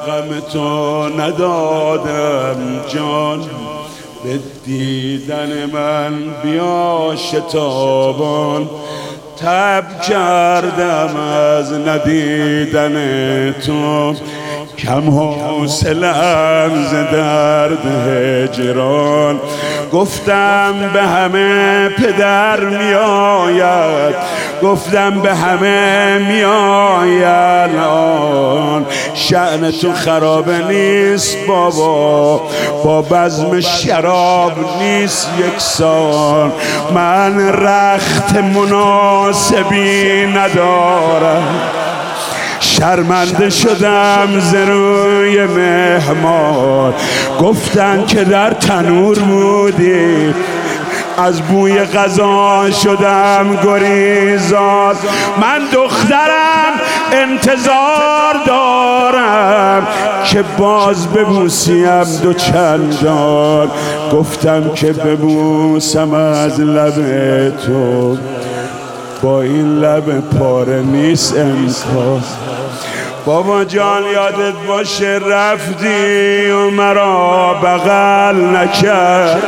غم تو ندادم جان، به دیدن من بیا شتابان. تب کردم از ندیدن تو، کم حوصله‌ام ز درد هجران. گفتم به همه پدر میآید، گفتم به همه میآید آن. شأن تو خراب نیست بابا، با بزم شراب نیست یکسان. من رخت مناسبی ندارم، شرمنده شدم ز روی مهمان. گفتن که در تنور بودی، از بوی غذا شدم گریزان. من دخترم انتظار دارم که باز ببوسیم دو چندان. گفتم که ببوسم از لب تو، با این لب پاره نیست امکان. بابا جان یادت باشه رفتی و مرا بغل نکرد،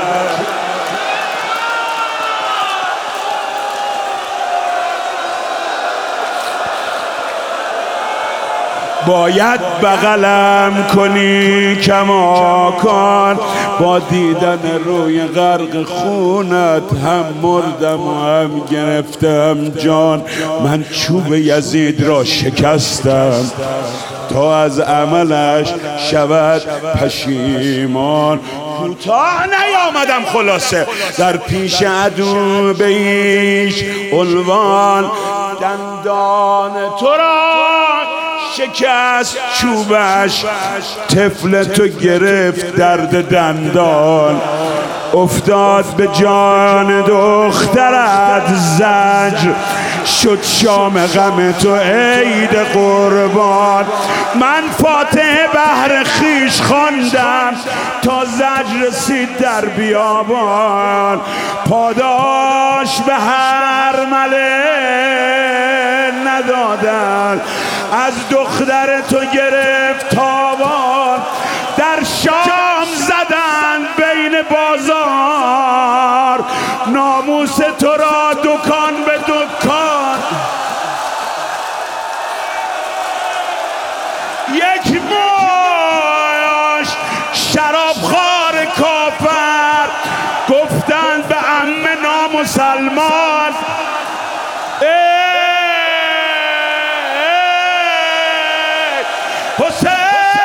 باید بغلم کنی کماکان. با دیدن روی غرق خونت هم مردم و هم گرفتم جان. من چوب یزید را شکستم تا از عملش شود پشیمان. کوتاه نیامدم خلاصه در پیش عدو به هیچ عنوان. دندان تو را شکست چوبش، طفل تو گرفت درد دندان. افتاد به جان دخترت زجر، شد شام غم تو عید قربان. من فاتحه بهر خویش خواندم تا زجر رسید در بیابان. پاداش به هر مله ندادن، از دختر تو گرفت تاوان. در شام زدن بین بازار، ناموس تو را دکان به دکان. یک ماش شرابخوار کافر گفتن به عمه نامسلمان. حسین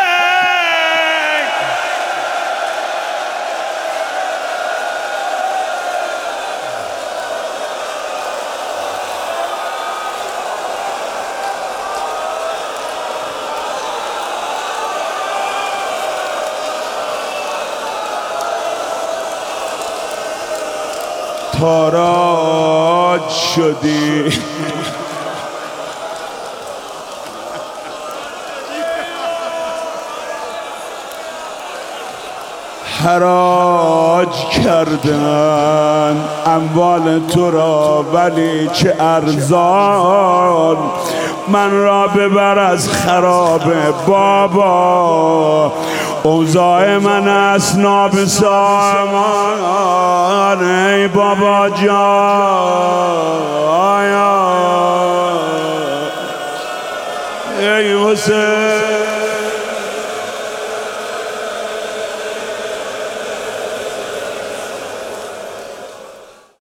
تاراج شدی حراج کردن اموال تو را، ولی چه ارزان. من را ببر از خراب بابا، اوضاع من است نابسامان. ای بابا جان، ای حسین.